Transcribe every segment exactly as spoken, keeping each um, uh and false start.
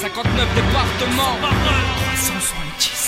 cinquante-neuf départements, trois cent soixante-dix.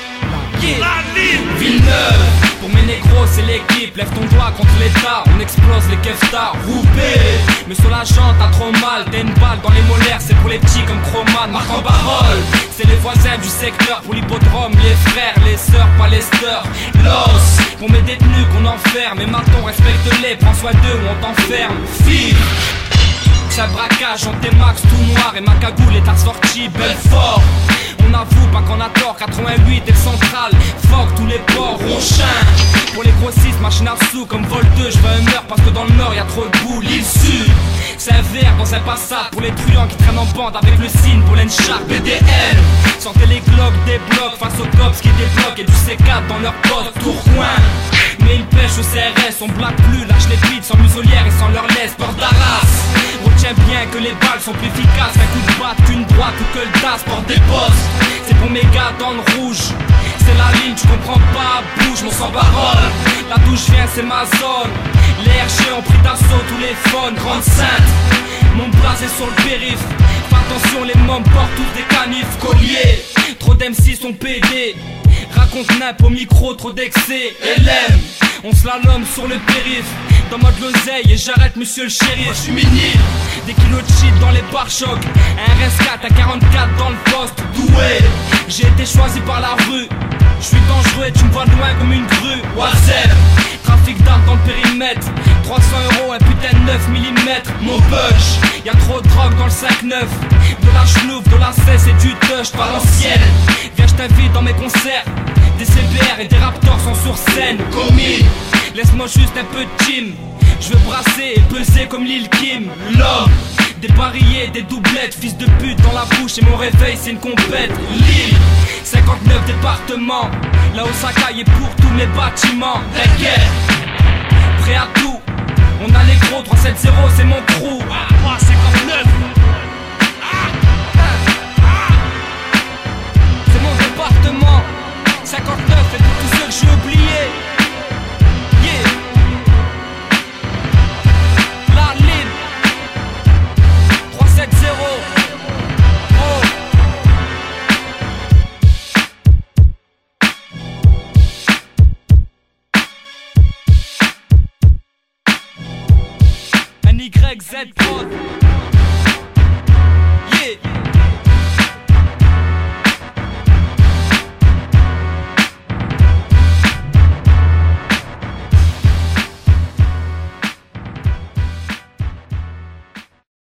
La ligne Villeneuve, pour mes négros c'est l'équipe. Lève ton doigt contre l'état, on explose les keftas. Roubaix, mais sur la jante t'as trop mal. T'as une balle dans les molaires, c'est pour les petits comme Croman. Marc en parole, c'est les voisins du secteur. Pour l'hippodrome, les frères, les sœurs, pas les steurs. L'os, pour mes détenus qu'on enferme. Et maintenant respecte-les, prends soin d'eux ou on t'enferme. Fille, c'est un braquage en T-Max tout noir. Et ma cagoule est assortie Belfort. On avoue pas qu'on a tort, quatre-vingt-huit et le central. Fuck tous les ports, Ronchin. Pour les grossistes, machine à sous comme Volteux. Je veux un meurtre parce que dans le nord y'a trop de boue. L'île sud, c'est un verre dans un passat. Pour les truands qui traînent en bande avec le signe pour l'Encharp B D L. Sentez les glocks des blocs face aux cops qui débloquent. Et du C quatre dans leur poste, Tourcoing. Mais ils pêchent au C R S, on blague plus, lâche les bites sans muselière et sans leur laisse, porte d'Arras. Retiens bien que les balles sont plus efficaces qu'un coup de batte, qu'une droite ou que le D A S porte des postes. C'est pour mes gars dans le rouge, c'est la ligne, tu comprends pas, bouge, mon sans parole. Là d'où je viens c'est ma zone, les R G ont pris d'assaut tous les phones, grande sainte. Mon blaze est sur le périph', fais attention les mômes portent tous des canifs, colliers. Trop d'M C sont P D, raconte nap au micro, trop d'excès, L M. On slalom sur le périph', dans mode l'oseille et j'arrête monsieur le shérif. Moi j'suis minime, des kilos de shit dans les pare-chocs, un R S quatre à quarante-quatre dans le poste, doué. J'ai été choisi par la rue, j'suis dangereux et tu me vois loin comme une grue. Oisem, trafic d'armes dans le périmètre, trois cents euros, un putain de neuf millimètres. Mon push, y'a trop de drogue dans le cinq neuf, de la chenouf, de la cesse et du touch, pas l'ancienne. Viens j't'invite dans mes concerts, des C B R et des Raptors sont sur scène. Commis, laisse-moi juste un peu de team. Je veux brasser et peser comme Lil Kim. L'homme, des barillets, des doublettes. Fils de pute dans la bouche et mon réveil c'est une compète. Lille, cinquante-neuf départements. La Osaka est pour tous mes bâtiments. T'inquiète, prêt à tout. On a les gros, trois cent soixante c'est mon crew. trois cinquante-neuf. C'est mon département. cinquante-neuf et pour tous ceux que j'ai oubliés. Yeah. La libre trois cent soixante. Oh. Un Y Z prod.